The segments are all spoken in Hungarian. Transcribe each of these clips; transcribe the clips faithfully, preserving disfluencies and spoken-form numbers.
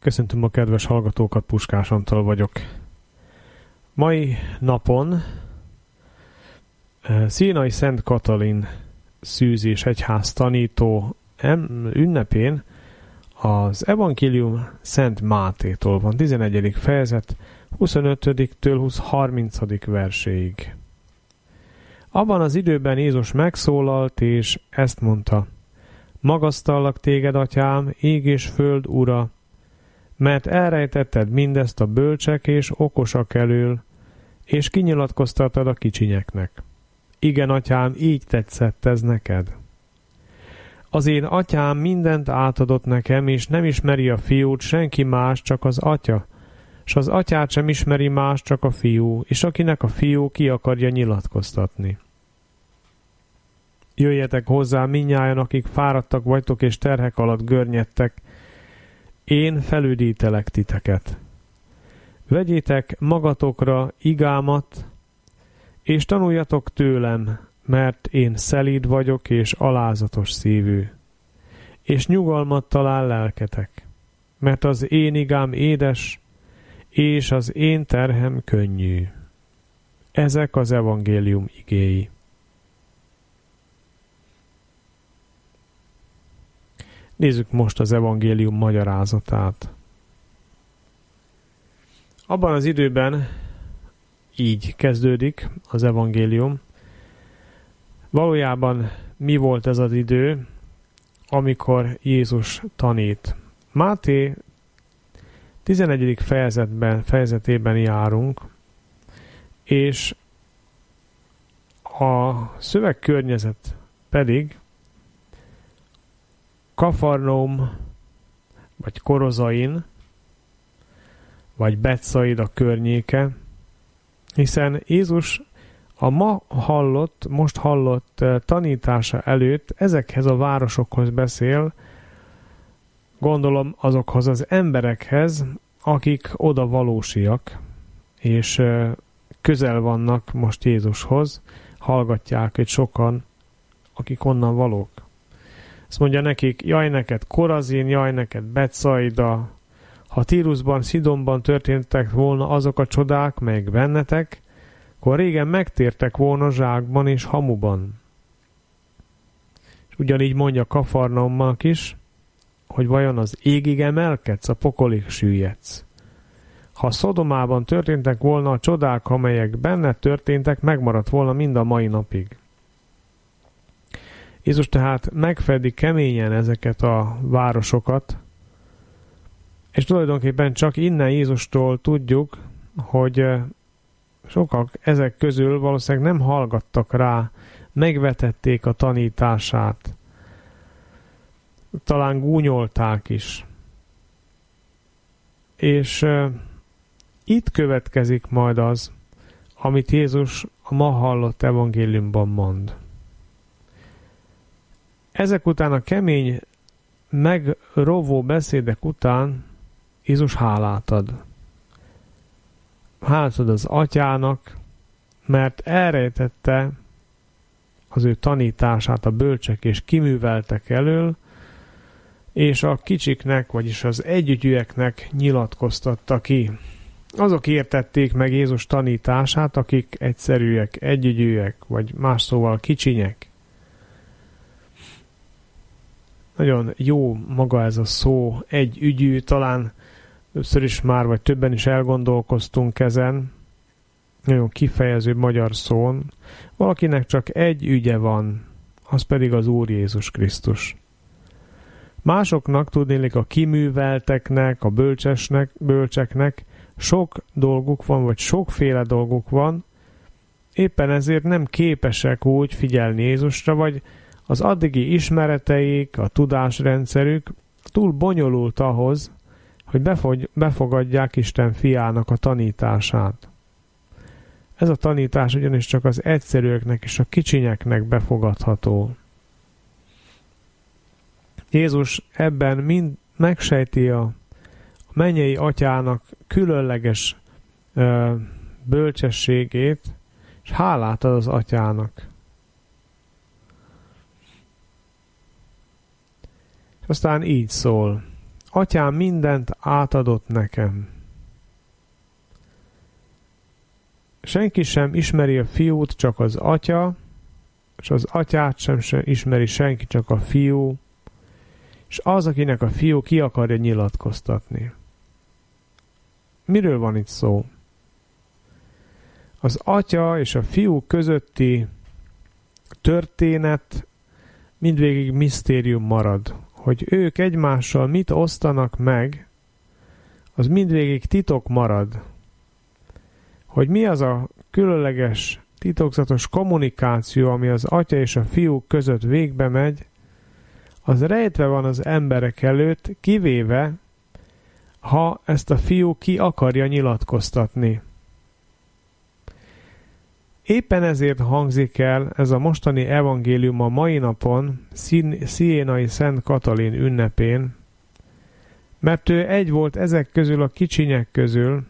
Köszöntöm a kedves hallgatókat, Puskás Antal vagyok. Mai napon Színai Szent Katalin szűzés egyház tanító ünnepén az Evangélium Szent Mátétól van, tizenegyedik fejezet, huszonötödiktől harmincadik verséig. Abban az időben Jézus megszólalt, és ezt mondta: Magasztallak téged, atyám, ég és föld ura, mert elrejtetted mindezt a bölcsek és okosak elől, és kinyilatkoztattad a kicsinyeknek. Igen, atyám, így tetszett ez neked. Az én atyám mindent átadott nekem, és nem ismeri a fiút senki más, csak az atya, s az atyát sem ismeri más, csak a fiú, és akinek a fiú ki akarja nyilatkoztatni. Jöjjetek hozzá mindnyájan, akik fáradtak vagytok és terhek alatt görnyedtek, én felüdítelek titeket. Vegyétek magatokra igámat, és tanuljatok tőlem, mert én szelíd vagyok és alázatos szívű, és nyugalmat talál lelketek, mert az én igám édes, és az én terhem könnyű. Ezek az evangélium igéi. Nézzük most az evangélium magyarázatát. Abban az időben így kezdődik az evangélium. Valójában mi volt ez az idő, amikor Jézus tanít? Máté tizenegyedik fejezetben, fejezetében járunk, és a szövegkörnyezet pedig Kafarnaum, vagy Korozain, vagy Betsaida környéke, hiszen Jézus a ma hallott, most hallott tanítása előtt ezekhez a városokhoz beszél, gondolom azokhoz az emberekhez, akik oda valósiak, és közel vannak most Jézushoz, hallgatják egy sokan, akik onnan valók. Azt mondja nekik: jaj neked Korazin, jaj neked Betsaida, ha Tírusban, Szidonban történtek volna azok a csodák, melyek bennetek, akkor régen megtértek volna zsákban és hamuban. És ugyanígy mondja Kafarnaumnak is, hogy vajon az égig emelkedsz, a pokolig süllyedsz. Ha Szodomában történtek volna a csodák, amelyek benne történtek, megmaradt volna mind a mai napig. Jézus tehát megfedi keményen ezeket a városokat, és tulajdonképpen csak innen Jézustól tudjuk, hogy sokak ezek közül valószínűleg nem hallgattak rá, megvetették a tanítását, talán gúnyolták is. És uh, itt következik majd az, amit Jézus a ma hallott evangéliumban mond. Ezek után, a kemény, megrovó beszédek után Jézus hálát ad. Hálát ad az atyának, mert elrejtette az ő tanítását a bölcsek és kiműveltek elől, és a kicsiknek, vagyis az együgyűeknek nyilatkoztatta ki. Azok értették meg Jézus tanítását, akik egyszerűek, együgyűek, vagy más szóval kicsinyek. Nagyon jó maga ez a szó, egy ügyű, talán többször is már, vagy többen is elgondolkoztunk ezen. Nagyon kifejező magyar szón. Valakinek csak egy ügye van, az pedig az Úr Jézus Krisztus. Másoknak, tudnélik, a kiművelteknek, a bölcsesnek, bölcseknek sok dolguk van, vagy sokféle dolguk van, éppen ezért nem képesek úgy figyelni Jézusra, vagy az addigi ismereteik, a tudásrendszerük túl bonyolult ahhoz, hogy befogadják Isten fiának a tanítását. Ez a tanítás ugyanis csak az egyszerűeknek és a kicsinyeknek befogadható. Jézus ebben mind megsejti a mennyei atyának különleges ö, bölcsességét, és hálát ad az atyának. Aztán így szól. Atyám mindent átadott nekem. Senki sem ismeri a fiút, csak az atya, és az atyát sem, sem ismeri senki, csak a fiú, és az, akinek a fiú ki akarja nyilatkoztatni. Miről van itt szó? Az atya és a fiú közötti történet mindvégig misztérium marad. Hogy ők egymással mit osztanak meg, az mindvégig titok marad. Hogy mi az a különleges, titokzatos kommunikáció, ami az atya és a fiú között végbe megy, az rejtve van az emberek előtt, kivéve, ha ezt a fiú ki akarja nyilatkoztatni. Éppen ezért hangzik el ez a mostani evangélium a mai napon, Sziénai Szent Katalin ünnepén, mert ő egy volt ezek közül a kicsinyek közül,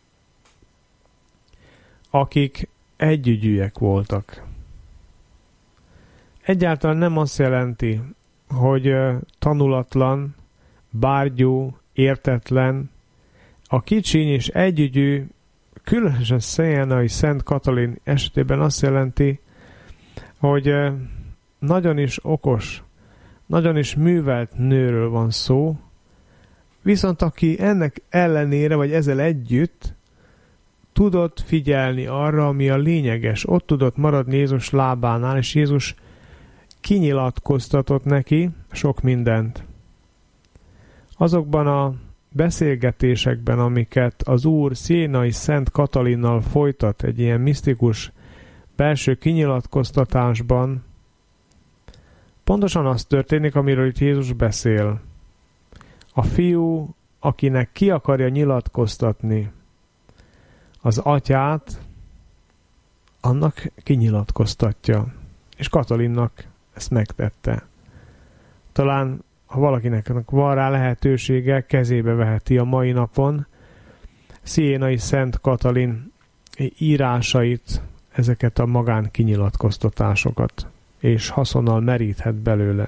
akik együgyűek voltak. Egyáltalán nem azt jelenti, hogy tanulatlan, bárgyú, értetlen, a kicsiny és együgyű, különösen Sziénai Szent Katalin esetében azt jelenti, hogy nagyon is okos, nagyon is művelt nőről van szó, viszont aki ennek ellenére, vagy ezzel együtt tudott figyelni arra, ami a lényeges, ott tudott maradni Jézus lábánál, és Jézus kinyilatkoztatott neki sok mindent. Azokban a beszélgetésekben, amiket az Úr Sziénai Szent Katalinnal folytat egy ilyen misztikus belső kinyilatkoztatásban, pontosan az történik, amiről itt Jézus beszél. A fiú, akinek ki akarja nyilatkoztatni az atyát, annak kinyilatkoztatja. És Katalinnak ezt megtette. Talán ha valakinek van rá lehetősége, kezébe veheti a mai napon Sziénai Szent Katalin írásait, ezeket a magán kinyilatkoztatásokat, és haszonnal meríthet belőle.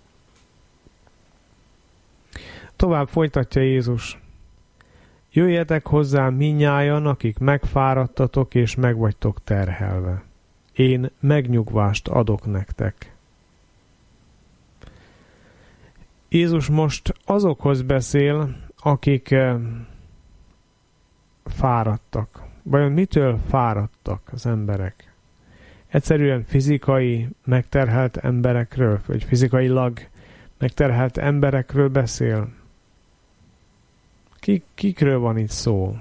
Tovább folytatja Jézus. Jöjjetek hozzám mindnyájan, akik megfáradtatok és megvagytok terhelve. Én megnyugvást adok nektek. Jézus most azokhoz beszél, akik fáradtak. Vajon mitől fáradtak az emberek? Egyszerűen fizikai megterhelt emberekről, vagy fizikailag megterhelt emberekről beszél? Kik, kikről van itt szó?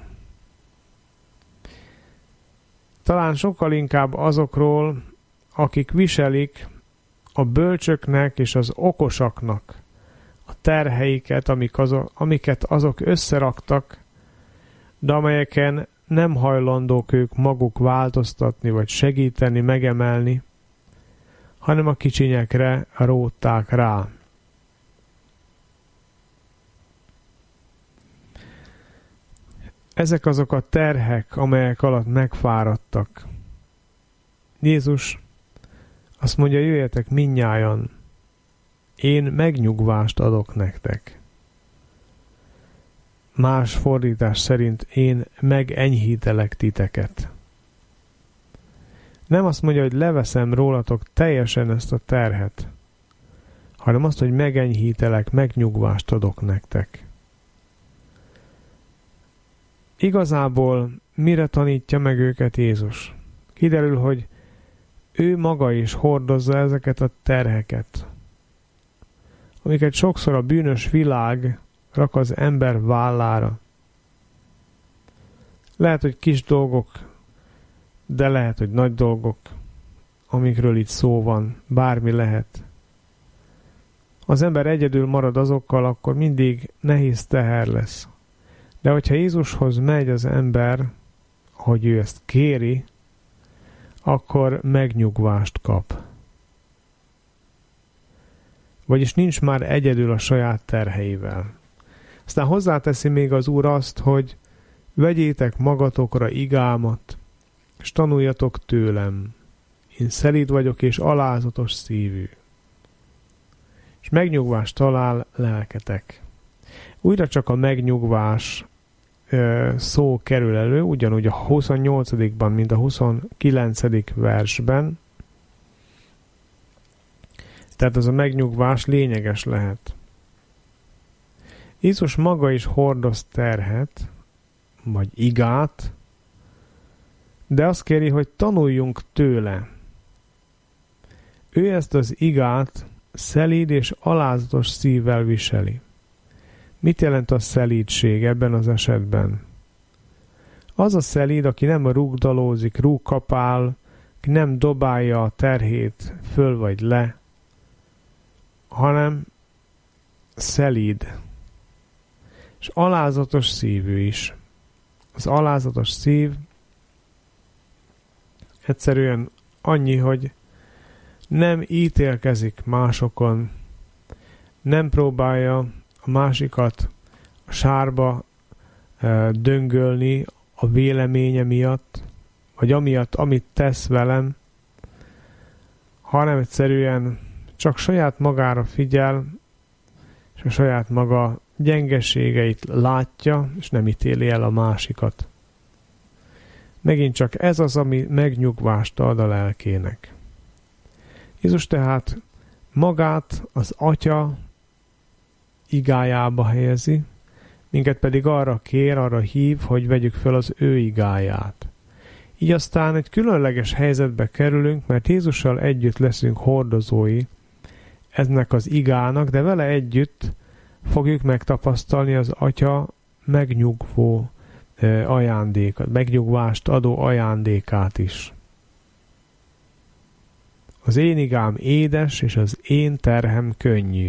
Talán sokkal inkább azokról, akik viselik a bölcsöknek és az okosaknak a terheiket, amik azok, amiket azok összeraktak, de amelyeken nem hajlandók ők maguk változtatni, vagy segíteni, megemelni, hanem a kicsinyekre rótták rá. Ezek azok a terhek, amelyek alatt megfáradtak. Jézus azt mondja, jöjjetek mindnyájan, én megnyugvást adok nektek. Más fordítás szerint én megenyhítelek titeket. Nem azt mondja, hogy leveszem rólatok teljesen ezt a terhet, hanem azt, hogy megenyhítelek, megnyugvást adok nektek. Igazából mire tanítja meg őket Jézus? Kiderül, hogy ő maga is hordozza ezeket a terheket, amiket sokszor a bűnös világ rak az ember vállára. Lehet, hogy kis dolgok, de lehet, hogy nagy dolgok, amikről itt szó van, bármi lehet. Az ember egyedül marad azokkal, akkor mindig nehéz teher lesz. De hogyha Jézushoz megy az ember, hogy ő ezt kéri, akkor megnyugvást kap. Vagyis nincs már egyedül a saját terheivel. Aztán hozzáteszi még az Úr azt, hogy vegyétek magatokra igámat, és tanuljatok tőlem. Én szelíd vagyok és alázatos szívű. És megnyugvást talál lelketek. Újra csak a megnyugvás ö, szó kerül elő, ugyanúgy a huszonnyolcadikban, mint a huszonkilencedik versben. Tehát ez a megnyugvás lényeges lehet. Jézus maga is hordoz terhet, vagy igát, de azt kéri, hogy tanuljunk tőle. Ő ezt az igát szelíd és alázatos szívvel viseli. Mit jelent a szelídség ebben az esetben? Az a szelíd, aki nem rúgdalózik, rúgkapál, aki nem dobálja a terhét föl vagy le, hanem szelíd. És alázatos szívű is. Az alázatos szív egyszerűen annyi, hogy nem ítélkezik másokon, nem próbálja a másikat a sárba e, döngölni a véleménye miatt, vagy amiatt, amit tesz velem, hanem egyszerűen csak saját magára figyel, és a saját maga gyengeségeit látja, és nem ítéli el a másikat. Megint csak ez az, ami megnyugvást ad a lelkének. Jézus tehát magát az Atya igájába helyezi, minket pedig arra kér, arra hív, hogy vegyük fel az ő igáját. Így aztán egy különleges helyzetbe kerülünk, mert Jézussal együtt leszünk hordozói ennek az igának, de vele együtt fogjuk megtapasztalni az Atya megnyugvó ajándékat, megnyugvást adó ajándékát is. Az én igám édes, és az én terhem könnyű.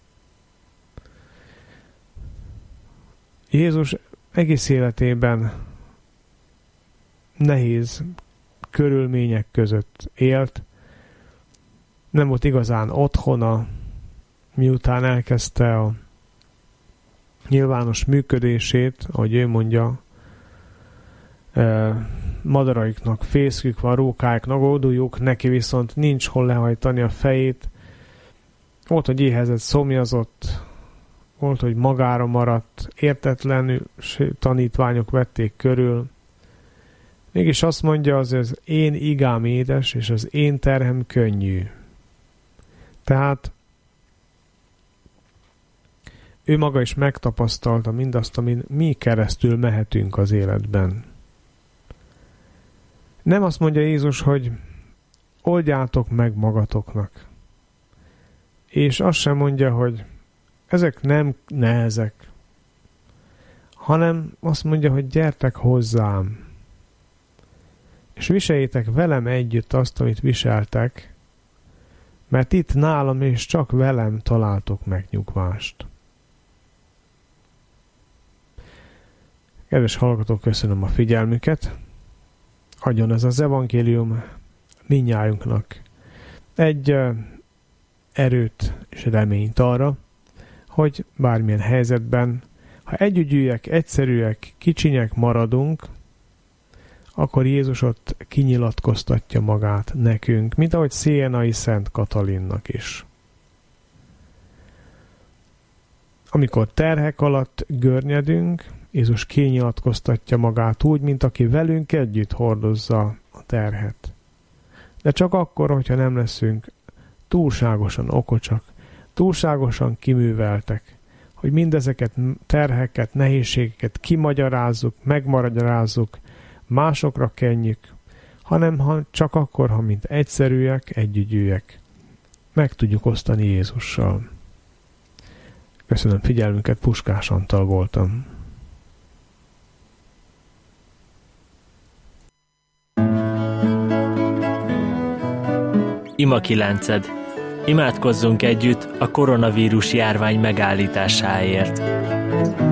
Jézus egész életében nehéz körülmények között élt, nem volt igazán otthona, miután elkezdte a nyilvános működését, ahogy ő mondja, madaraiknak fészkük van, rókáiknak óduljuk, neki viszont nincs hol lehajtani a fejét. Volt, hogy éhezett, szomjazott, volt, hogy magára maradt, értetlenül tanítványok vették körül. Mégis azt mondja, az az én igám édes, és az én terhem könnyű. Tehát ő maga is megtapasztalta mindazt, amin mi keresztül mehetünk az életben. Nem azt mondja Jézus, hogy oldjátok meg magatoknak. És azt sem mondja, hogy ezek nem nehezek, hanem azt mondja, hogy gyertek hozzám, és viseljétek velem együtt azt, amit viseltek, mert itt nálam és csak velem találtok megnyugvást. Kedves hallgatók, köszönöm a figyelmüket. Adjon ez az evangélium mindnyájunknak egy uh, erőt és reményt arra, hogy bármilyen helyzetben, ha együgyűek, egyszerűek, kicsinyek maradunk, akkor Jézus ott kinyilatkoztatja magát nekünk, mint ahogy Szénai Szent Katalinnak is. Amikor terhek alatt görnyedünk, Jézus kinyilatkoztatja magát úgy, mint aki velünk együtt hordozza a terhet. De csak akkor, hogyha nem leszünk túlságosan okocsak, túlságosan kiműveltek, hogy mindezeket terheket, nehézségeket kimagyarázzuk, megmagyarázzuk, másokra kenjük, hanem ha csak akkor, ha mint egyszerűek, együgyűek, meg tudjuk osztani Jézussal. Köszönöm figyelmünket, Puskás Antal voltam. Ima kilenced. Imádkozzunk együtt a koronavírus járvány megállításáért.